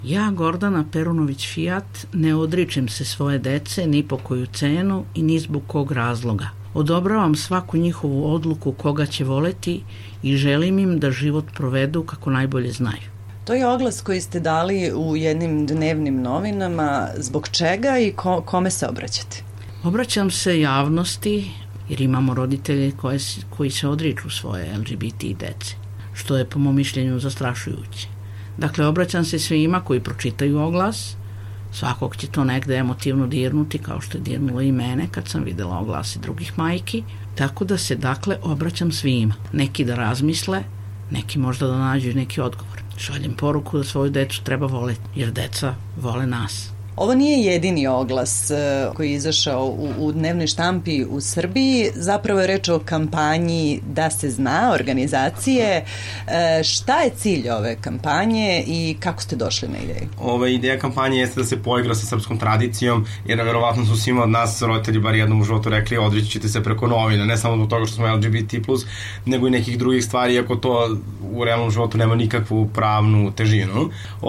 Ja, Gordana Perunović-Fijat, ne odričem se svoje dece ni po koju cenu i ni zbog kog razloga. Odobravam svaku njihovu odluku koga će voleti i želim im da život provedu kako najbolje znaju. To je oglas koji ste dali u jednim dnevnim novinama. Zbog čega i kome se obraćate? Obraćam se javnosti jer imamo roditelje koji se odriču svoje LGBT dece, što je po mom mišljenju zastrašujuće. Dakle, obraćam se svima koji pročitaju oglas, svakog će to negde emotivno dirnuti, kao što je dirnulo i mene kad sam videla oglasi drugih majki, tako da se, dakle, obraćam svima. Neki da razmisle, neki možda da nađu neki odgovor. Šaljem poruku da svoju decu treba voleti, jer deca vole nas. Ovo nije jedini oglas koji je izašao u dnevnoj štampi u Srbiji. Zapravo je reč o kampanji Da se zna, organizacije. Šta je cilj ove kampanje i kako ste došli na ideju? Ideja kampanje jeste da se poigra sa srpskom tradicijom, jer verovatno su svima od nas roditelji bar jednom u životu rekli odreći ćete se preko novina, ne samo zbog toga što smo LGBT+, nego i nekih drugih stvari, iako to u realnom životu nema nikakvu pravnu težinu.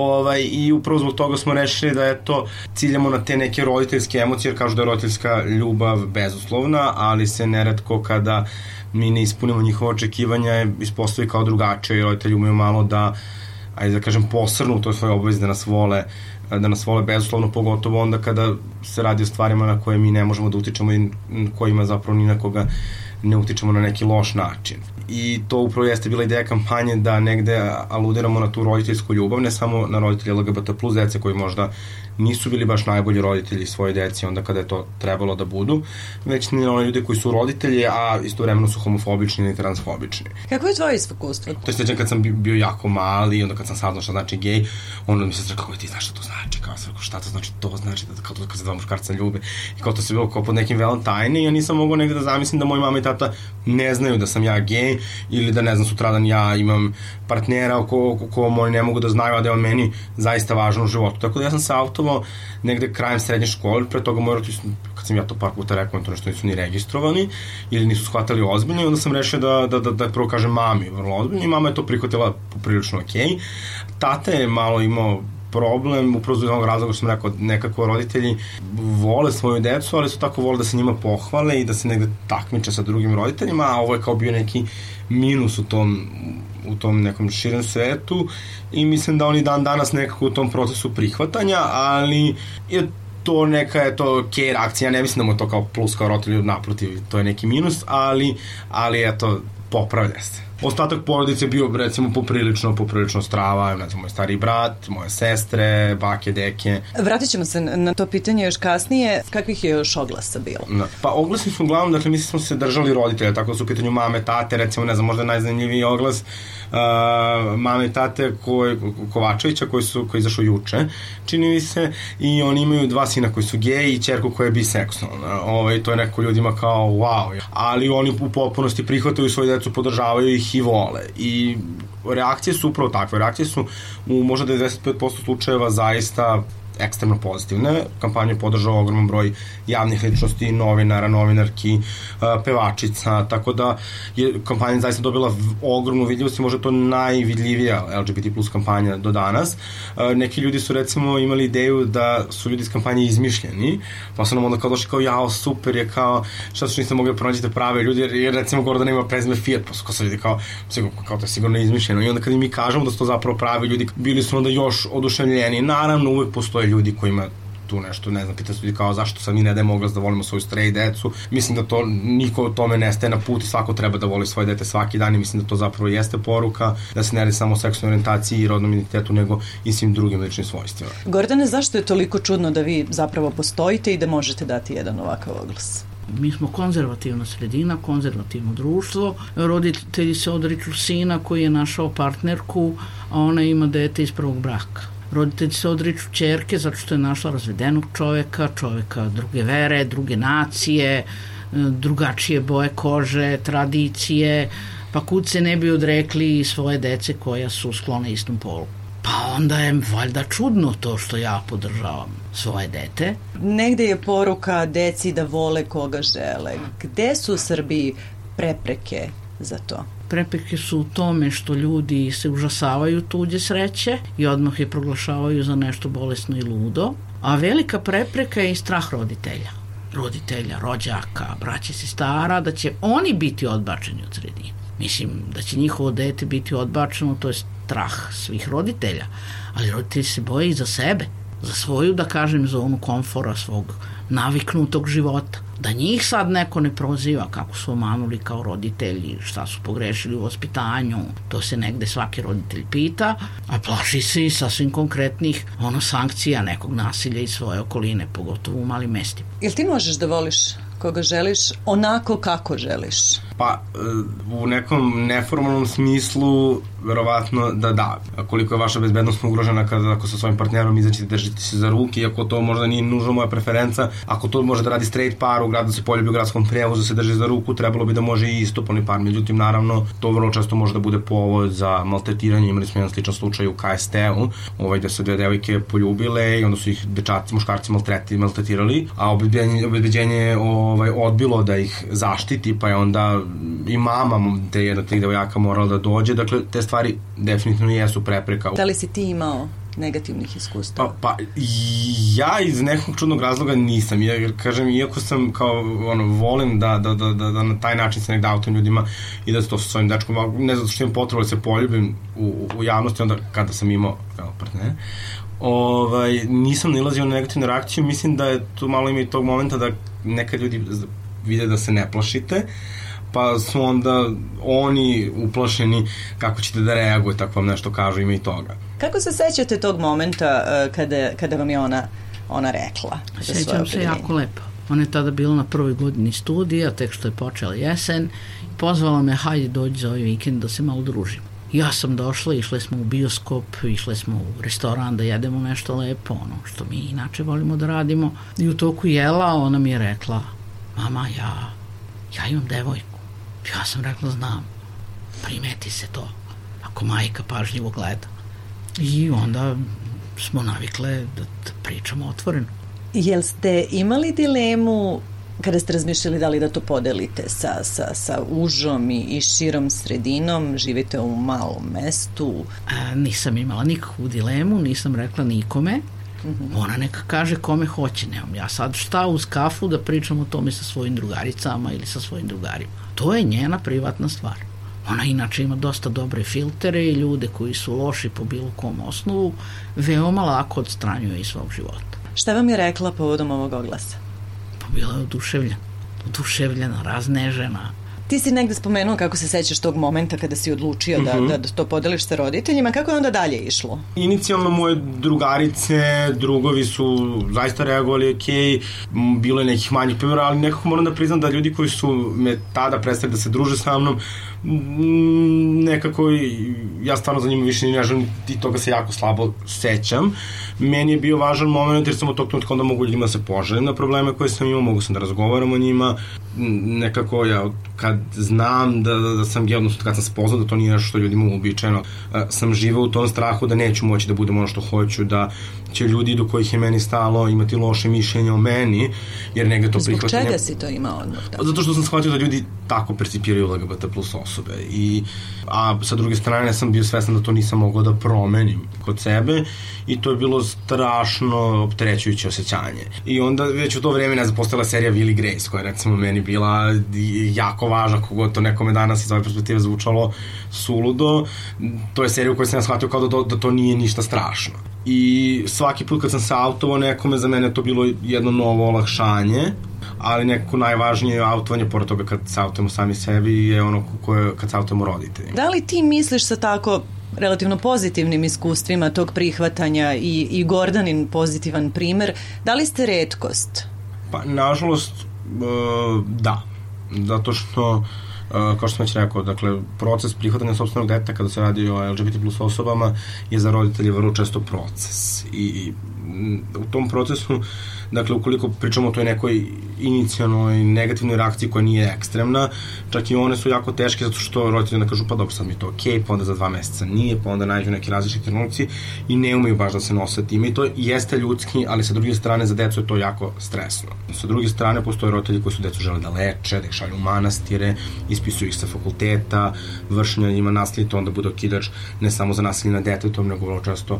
I upravo zbog toga smo rešili da je to ciljamo na te neke roditeljske emocije, jer kažu da je roditeljska ljubav bezuslovna, ali se neretko kada mi ne ispunimo njihova očekivanja ispostavi kao drugačije i roditelji umeju malo da, ajde da kažem, posrnu u toj svoje obavezi da nas vole bezuslovno, pogotovo onda kada se radi o stvarima na koje mi ne možemo da utičemo i kojima zapravo ni na koga ne utičemo na neki loš način. I to upravo jeste bila ideja kampanje da negde aludiramo na tu roditeljsku ljubav, ne samo na roditelje LGBT+ dece koji možda nisu bili baš najbolji roditelji svoje deci onda kada je to trebalo da budu, već ni na one ljude koji su roditelji, a istovremeno su homofobični ili transfobični. Kako je tvoje iskustvo? To je sveđan kad sam bio jako mali i onda kad sam saznao šta znači gej, onda mi se sre kako ti znaš šta to znači, kao šta to znači, to znači da kad se dva muškarca ljube i kao to se bilo kao pod nekim velom tajne i ja nisam mogao negde da zamislim da moji mama i tata ne znaju da sam ja gej ili da ne znam sutradan ja imam partnera o kom oni ne mogu da znaju, a da je on meni zaista važan u životu. Tako da ja sam se autovao negde krajem srednje škole, pre toga moji roditelji, kad sam ja to par puta rekao, to nešto nisu ni registrovani ili nisu shvatali ozbiljno i onda sam rešio da prvo kažem mami vrlo ozbiljno i mama je to prihvatila poprilično okej. Tata je malo imao problem, upravo iz onog razloga što sam rekao, nekako roditelji vole svoju decu, ali su tako vole da se njima pohvale i da se negde takmiče sa drugim roditeljima, a ovo je kao bio neki minus u tom nekom širem svetu i mislim da oni dan danas nekako u tom procesu prihvatanja, ali je to neka je to okej reakcija, ne mislim da mu je to kao plus kao roditelju, naprotiv, to je neki minus, ali eto, popravlja se. Ostatak porodice je bio, recimo, poprilično strava, ne znam, moj stari brat, moje sestre, bake, deke. Vratit ćemo se na to pitanje još kasnije. Kakvih je još oglasa bilo? Da. Pa oglasi su uglavnom, dakle, mi smo se držali roditelja, tako da su u pitanju mame, tate, recimo, ne znam, možda najzanimljiviji oglas mame i tate Kovačevića koji je izašao juče, čini mi se, i oni imaju 2 sina koji su geji i ćerku koja je biseksualna. To je neko ljudima kao wow, ali oni u potpunosti prihvataju svoju decu, podržavaju ih i vole. I reakcije su upravo takve. Reakcije su u možda 95% slučajeva zaista ekstremno pozitivne. Kampanju je podržao ogroman broj javnih ličnosti, novinara, novinarki, pevačica, tako da je kampanja zaista dobila ogromnu vidljivost i možda to najvidljivija LGBT+ kampanja do danas. Neki ljudi su recimo imali ideju da su ljudi iz kampanje izmišljeni, pa su nam onda kao došli kao jao, super je, kao šta su niste mogli pronađite prave ljudi, jer recimo Gordana ima prezime Fijat, pa su kao sad ljudi kao to je sigurno izmišljeno i onda kad mi kažemo da su to zapravo pravi ljudi, bili su onda još oduševljeni. Naravno, uvek postoje ljudi kojima tu nešto, ne znam, pitaju se ljudi kao zašto sad mi ne dajemo oglas da volimo svoju straight decu. Mislim da to niko tome ne staje na put i svako treba da voli svoje dete svaki dan i mislim da to zapravo jeste poruka, da se ne radi samo o seksualnoj orijentaciji i rodnom identitetu, nego i svim drugim ličnim svojstvima. Gordane, zašto je toliko čudno da vi zapravo postojite i da možete dati jedan ovakav oglas? Mi smo konzervativna sredina, konzervativno društvo. Roditelji se odriču sina koji je našao partnerku, a ona ima dete iz prvog braka. Roditelji se odriču ćerke zato što je našla razvedenog čoveka druge vere, druge nacije, drugačije boje kože, tradicije, pa kud se ne bi odrekli svoje dece koja su sklone istom polu. Pa onda je valjda čudno to što ja podržavam svoje dete. Negde je poruka deci da vole koga žele. Gde su u Srbiji prepreke za to? Prepreke su u tome što ljudi se užasavaju tuđe sreće i odmah je proglašavaju za nešto bolesno i ludo, a velika prepreka je i strah roditelja, rođaka, braće, sestara, da će oni biti odbačeni od sredine. Mislim da će njihovo dete biti odbačeno, to je strah svih roditelja, ali roditelji se boje i za sebe, za svoju, da kažem, zonu komfora, svog naviknutog života. Da njih sad neko ne proziva kako su omanuli kao roditelji, šta su pogrešili u vaspitanju, to se negde svaki roditelj pita, a plaši se i sasvim konkretnih sankcija nekog nasilja iz svoje okoline, pogotovo u malim mestima. Jel ti možeš da voliš koga želiš onako kako želiš? Pa, u nekom neformalnom smislu, verovatno da. Koliko je vaša bezbednost ugrožena ako sa svojim partnerom izaćete, držite se za ruke, iako to možda nije nužno moja preferenca, ako to može da radi straight par u gradu, da se poljubi u gradskom prevozu, se drži za ruku, trebalo bi da može i istopolni par. Međutim, naravno, to vrlo često može da bude povod za maltretiranje. Imali smo jedan sličan slučaj u KST-u, gde su dve devojke poljubile i onda su ih muškarci maltretirali, a obezbeđenje je odbilo da ih zaštiti, pa je onda i mama jedna tih devojaka morala da dođe. Dakle, te stvari definitivno jesu prepreka. Da li si ti imao negativnih iskustava? Pa ja iz nekog čudnog razloga nisam. Jer, kažem, iako sam kao, volim da na taj način se negde autujem ljudima i da to sa svojim dečkom, ne zato što imam potrebu da se poljubim u javnosti, onda kada sam imao partnere, nisam nalazio na negativnu reakciju. Mislim da je tu malo ima i tog momenta da nekad ljudi vide da se ne plašite, pa su onda oni uplašeni kako ćete da reaguje, tako vam nešto kažu, ima i toga. Kako se sećate tog momenta kada vam je ona rekla? Sećam se jako lepo. Ona je tada bila na prvoj godini studija, tek što je počela jesen, i pozvala me, hajde dođi za ovaj vikend da se malo družimo. Ja sam došla, išle smo u bioskop, išle smo u restoran da jedemo nešto lepo, što mi inače volimo da radimo. I u toku jela ona mi je rekla, mama, ja imam devojku. Ja sam rekla, znam, primeti se to, ako majka pažljivo gleda. I onda smo navikle da pričamo otvoreno. Jel ste imali dilemu kada ste razmišljali da li da to podelite sa užom i širom sredinom, živite u malom mestu? Nisam imala nikakvu dilemu, nisam rekla nikome. Ona neka kaže kome hoće, nemam ja sad šta uz kafu da pričam o tome sa svojim drugaricama ili sa svojim drugarima. To je njena privatna stvar. Ona inače ima dosta dobre filtere i ljude koji su loši po bilo kom osnovu veoma lako odstranjuje iz svog života. Šta vam je rekla povodom ovog oglasa? Pa bila je oduševljena, raznežena. Ti si negde spomenuo kako se sećaš tog momenta kada si odlučio da to podeliš sa roditeljima. Kako je onda dalje išlo? Inicijalno moje drugarice, drugovi su zaista reagovali okej. Bilo je nekih manjih primjera, ali nekako moram da priznam da ljudi koji su me tada prestali da se druže sa mnom, nekako ja stvarno za njima više ne želim i toga se jako slabo sećam. Meni je bio važan moment jer sam od tog trenutka onda mogu ljudima se poželim na probleme koje sam imao, mogu sam da razgovaram o njima. Nekako ja kad znam da sam odnosno kad sam spoznao da to nije nešto što ljudima uobičajeno, sam živeo u tom strahu da neću moći da budem ono što hoću, da će ljudi do kojih je meni stalo imati loše mišljenje o meni, jer negde to prihvatanje... Zbog čega si to imao odmah? Zato što sam shvatio da ljudi tako percipiraju LGBT plus osobe. A sa druge strane sam bio svestan da to nisam mogao da promenim kod sebe i to je bilo strašno opterećujuće osjećanje. I onda već u to vreme postala serija Will i Grace, koja je recimo meni bila jako važna, kogod to nekome danas iz ove perspektive zvučalo suludo. To je serija u kojoj sam ja shvatio kao da to nije ništa strašno. I svaki put kad sam se autovao nekome, za mene to bilo jedno novo olakšanje, ali nekako najvažnije autovanje, pored toga kad se autujemo sami sebi, je ono kad se autujemo roditelji. Da li ti misliš sa tako relativno pozitivnim iskustvima tog prihvatanja i Gordanin pozitivan primer, da li ste retkost? Pa, nažalost, da. Zato što, kao što sam već rekao, dakle, proces prihvatanja sopstvenog deteta kada se radi o LGBT plus osobama je za roditelje vrlo često proces. I u tom procesu, dakle, ukoliko pričamo o toj nekoj inicijalnoj negativnoj reakciji koja nije ekstremna, čak i one su jako teške zato što roditelji ne kažu pa dobro, sad mi je to okej, pa onda za 2 meseca nije, pa onda nađu neki različiti trenuci i ne umeju baš da se nose time i to jeste ljudski, ali sa druge strane za decu je to jako stresno. Sa druge strane postoje roditelji koji su decu žele da leče, da ih šalju u manastire, iz ispisuju ih sa fakulteta, vršnja njima nasilje, to onda bude okidač ne samo za nasilje nad detetom, nego vrlo često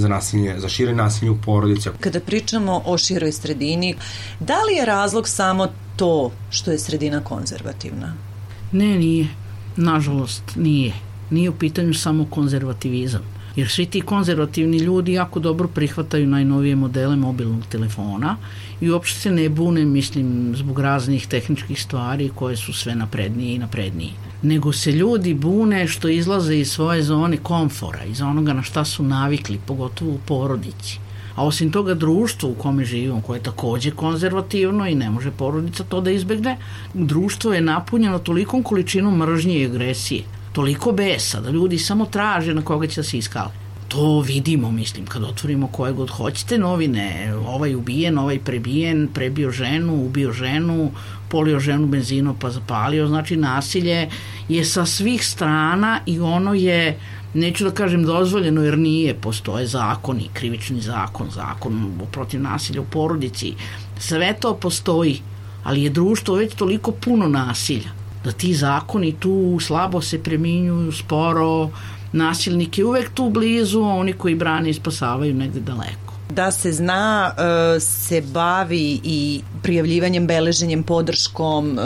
za šire nasilje u porodici. Kada pričamo o široj sredini, da li je razlog samo to što je sredina konzervativna? Ne, nije. Nažalost, nije. Nije u pitanju samo konzervativizam. Jer svi ti konzervativni ljudi jako dobro prihvataju najnovije modele mobilnog telefona i uopšte se ne bune, mislim, zbog raznih tehničkih stvari koje su sve naprednije i naprednije. Nego se ljudi bune što izlaze iz svoje zone komfora, iz onoga na šta su navikli, pogotovo u porodici. A osim toga društvo u kome živimo, koje je takođe konzervativno i ne može porodica to da izbegne, društvo je napunjeno tolikom količinom mržnje i agresije, toliko besa da ljudi samo traže na koga će da se iskale. To vidimo, mislim, kad otvorimo koje god hoćete novine, ovaj ubijen, ovaj prebijen, prebio ženu, ubio ženu, polio ženu benzinom pa zapalio, znači nasilje je sa svih strana i ono je, neću da kažem dozvoljeno jer nije, postoje zakoni, krivični zakon protiv nasilja u porodici, sve to postoji, ali je društvo već toliko puno nasilja da ti zakoni tu slabo se preminjuju, sporo, nasilnik je uvek tu blizu, a oni koji brane i spasavaju negde daleko. Da se zna, se bavi i prijavljivanjem, beleženjem, podrškom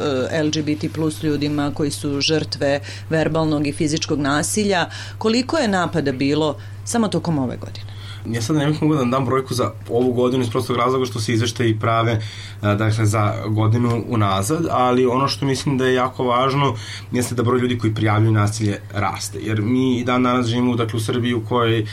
LGBT plus ljudima koji su žrtve verbalnog i fizičkog nasilja. Koliko je napada bilo samo tokom ove godine? Ja sad ne bih mogu da dam brojku za ovu godinu iz prostog razloga što se izveštaji prave dakle, za godinu unazad, ali ono što mislim da je jako važno jeste da broj ljudi koji prijavljuju nasilje raste, jer mi i dan danas živimo dakle, u Srbiji u kojoj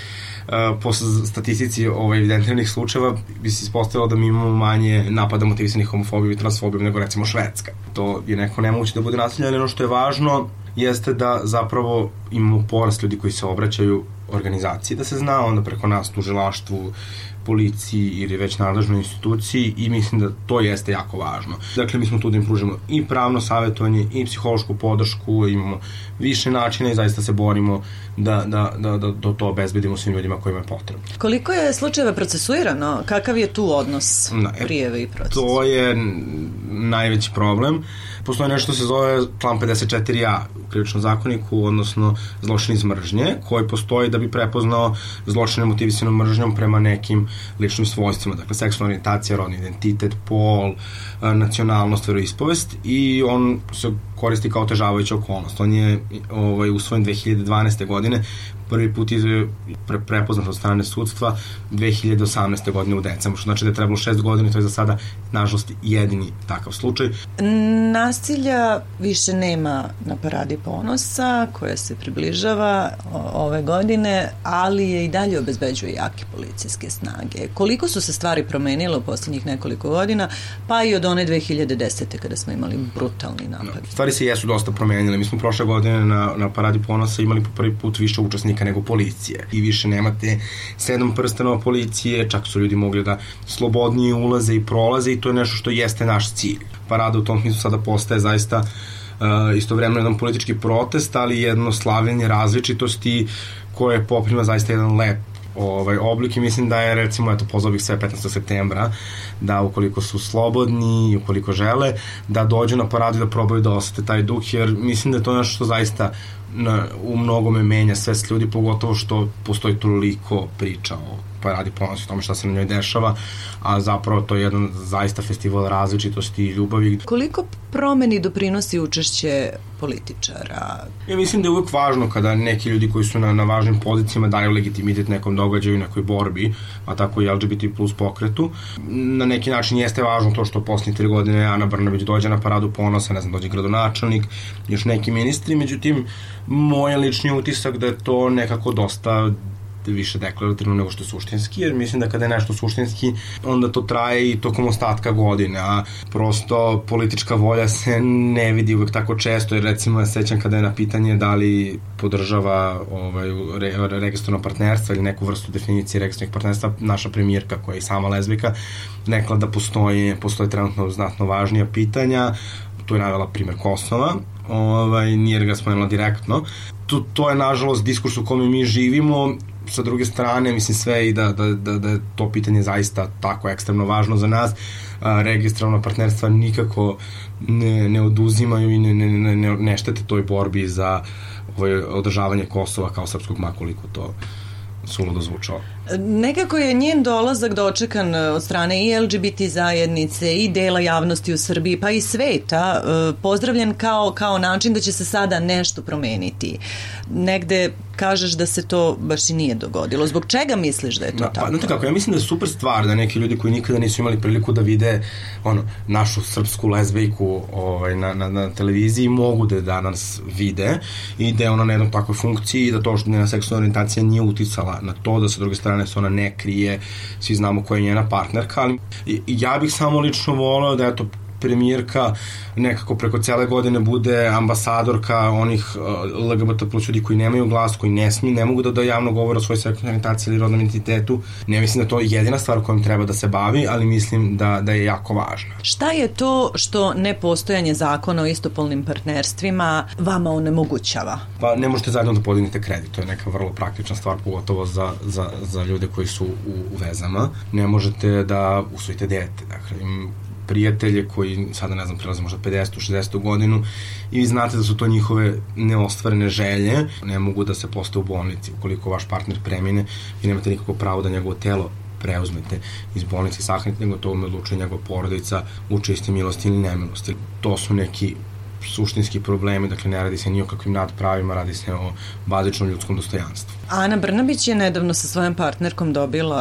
po statistici evidentiranih slučajeva bi se ispostavilo da mi imamo manje napada motivisanih homofobijom i transfobijom nego recimo Švedska. To je neko nemoguće da bude nasilje, ali ono što je važno jeste da zapravo imamo porast ljudi koji se obraćaju organizaciji, da se zna onda preko nas tužilaštvu, policiji ili već nadležnoj instituciji i mislim da to jeste jako važno. Dakle, mi smo tu da im pružimo i pravno savjetovanje i psihološku podršku, imamo više načina i zaista se borimo da to obezbedimo svim ljudima kojima je potrebno. Koliko je slučajeva procesuirano? Kakav je tu odnos prijeve i procesa? To je najveći problem. Postoje nešto se zove član 54a u krivičnom zakoniku, odnosno zločin iz mržnje, koji postoji da bi prepoznao zločine motivisanom mržnjom prema nekim ličnim svojstvima, dakle seksualna orijentacija, rodni identitet, pol, nacionalnost, veroispovest i on se koristi kao otežavajuća okolnost. On je usvojen 2012. godine, prvi put je prepoznat od strane sudstva 2018. godine u decembru, što znači da je trebalo 6 godina i to je za sada, nažalost, jedini takav slučaj. Nasilja više nema na Paradi ponosa koja se približava ove godine, ali je i dalje obezbeđuje jake policijske snage. Koliko su se stvari promenile u poslednjih nekoliko godina, pa i od one 2010. kada smo imali brutalni napad? Stvari se jesu dosta promenile. Mi smo prošle godine na Paradi ponosa imali po prvi put više učesnika nego policije. I više nemate 7 prstenova policije, čak su ljudi mogli da slobodnije ulaze i prolaze i to je nešto što jeste naš cilj. Parada u tom smislu sada postaje zaista istovremeno jedan politički protest, ali jedno slavljenje različitosti koje poprima zaista jedan lep oblik i mislim da je recimo, pozvao bih sve 15. septembra da ukoliko su slobodni i ukoliko žele da dođu na paradu da probaju da osete taj duh, jer mislim da je to nešto što zaista u mnogome menja svest ljudi, pogotovo što postoji toliko priča o Paradi ponosa, o tome šta se na njoj dešava, a zapravo to je jedan zaista festival različitosti i ljubavi. Koliko promeni doprinosi učešće političara? Ja mislim da je uvek važno kada neki ljudi koji su na važnim pozicijama daju legitimitet nekom događaju, nekoj borbi, a tako i LGBT plus pokretu. Na neki način jeste važno to što posljednje 3 godine Ana Brnabić dođe na Paradu ponosa, dođe gradonačelnik, još neki ministri, međutim, moj lični utisak da je to nekako dosta više deklarativno nego što je suštinski, jer mislim da kada je nešto suštinski, onda to traje i tokom ostatka godine, a prosto politička volja se ne vidi uvek tako često, jer recimo ja sećam kada je na pitanje da li podržava registrano partnerstvo ili neku vrstu definicije registrovanih partnerstva, naša premijerka koja je i sama lezbijka, rekla da postoje trenutno znatno važnija pitanja, tu je navela primer Kosova, nije ga spomenula direktno, to je nažalost diskurs u kome mi živimo. Sa druge strane, mislim sve i da je to pitanje zaista tako ekstremno važno za nas. Registrovana partnerstva nikako ne oduzimaju i ne štete toj borbi za održavanje Kosova kao srpskog, makoliko to suludo zvučalo. Nekako je njen dolazak dočekan od strane i LGBT zajednice i dela javnosti u Srbiji, pa i sveta, pozdravljen kao način da će se sada nešto promeniti. Negde kažeš da se to baš i nije dogodilo. Zbog čega misliš da je to tako? Znate kako, ja mislim da je super stvar da neki ljudi koji nikada nisu imali priliku da vide našu srpsku lezbejku na televiziji mogu da danas vide i da je ona na jednom takvoj funkciji i da to što njena seksualna orijentacija nije uticala na to, da sa druge strane se ona ne krije, svi znamo koja je njena partnerka, ali ja bih samo lično voleo da premijerka nekako preko cele godine bude ambasadorka onih LGBT plus ljudi koji nemaju glas, koji ne mogu da javno govore o svojoj seksualnoj orijentaciji ili rodnom identitetu. Ne mislim da to je jedina stvar kojom treba da se bavi, ali mislim da je jako važna. Šta je to što nepostojanje zakona o istopolnim partnerstvima vama onemogućava? Pa ne možete zajedno da podignete kredit, to je neka vrlo praktična stvar, pogotovo za ljude koji su u vezama. Ne možete da usvojite dete, dakle, prijatelje koji sada, ne znam, prelaze možda 50. 60. godinu i vi znate da su to njihove neostvarene želje, ne mogu da se postave u bolnici. Ukoliko vaš partner premine, vi nemate nikako pravo da njegovo telo preuzmete iz bolnice i sahranite, nego to odlučuje njegova porodica u čistoj milosti ili nemilosti. To su neki suštinski problemi, dakle ne radi se ni o kakvim nadpravima, radi se o bazičnom ljudskom dostojanstvu. Ana Brnabić je nedavno sa svojom partnerkom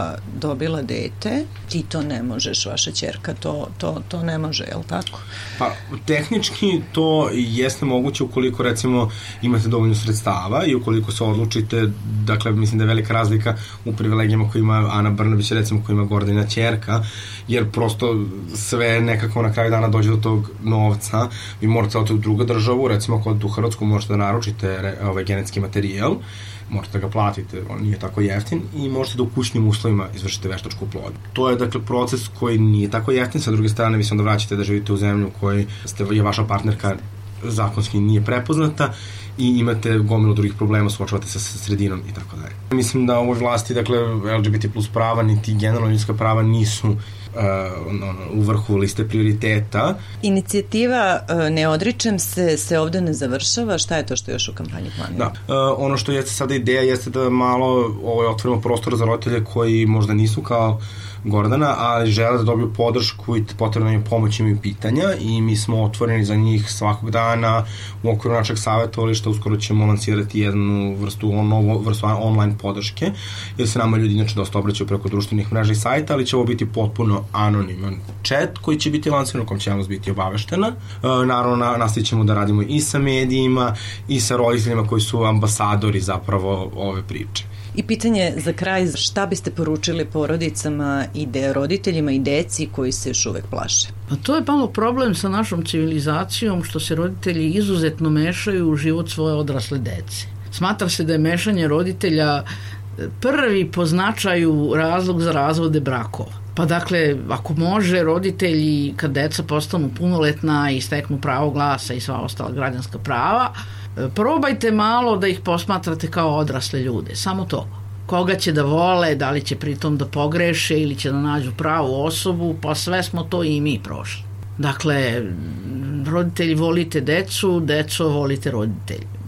dobila dete. Ti to ne možeš, vaša ćerka to ne može, je li tako? Pa, tehnički to jeste moguće ukoliko, recimo, imate dovoljno sredstava i ukoliko se odlučite, dakle, mislim da je velika razlika u privilegijama koje ima Ana Brnabić, recimo, koja ima Gordana ćerka, jer prosto sve nekako na kraju dana dođe do tog novca. Vi morate u drugu državu, recimo ako odete u Hrvatsku možete da naručite genetski materijal, morate da ga platite, on nije tako jeftin i možete da u kućnim uslovima izvršite veštačku oplodnju. To je dakle proces koji nije tako jeftin, sa druge strane vi se onda vraćate da živite u zemlju u kojoj je vaša partnerka zakonski nije prepoznata i imate gomilu drugih problema, suočavate se sa sredinom i tako dalje. Mislim da u ovoj vlasti, dakle, LGBT plus prava niti generalno ljudska prava nisu u vrhu liste prioriteta. Inicijativa Ne odričem se ovde ne završava. Šta je to što još u kampanji planira? Da, ono što jeste sada ideja jeste da malo otvorimo prostor za roditelje koji možda nisu kao Gordana, ali žele da dobiju podršku i potrebno im pomoć, imaju pitanja i mi smo otvoreni za njih svakog dana u okviru našeg savjetovališta. Uskoro ćemo lansirati jednu vrstu online podrške, jer se nama ljudi inače dosta obraćaju preko društvenih mreža i sajta, ali će ovo biti potpuno anoniman chat koji će biti lansiran, u kom će javnost biti obaveštena. Naravno, nastavit ćemo da radimo i sa medijima i sa roditeljima koji su ambasadori zapravo ove priče. I pitanje za kraj, šta biste poručili porodicama i roditeljima i deci koji se još uvek plaše? A to je malo problem sa našom civilizacijom, što se roditelji izuzetno mešaju u život svoje odrasle dece. Smatra se da je mešanje roditelja prvi po značaju razlog za razvode brakova. Pa dakle, ako može, roditelji kad deca postanu punoletna i steknu pravo glasa i sva ostala građanska prava, probajte malo da ih posmatrate kao odrasle ljude, samo to. Koga će da vole, da li će pritom da pogreše ili će da nađu pravu osobu, pa sve smo to i mi prošli. Dakle, roditelji volite decu, deco volite roditelji.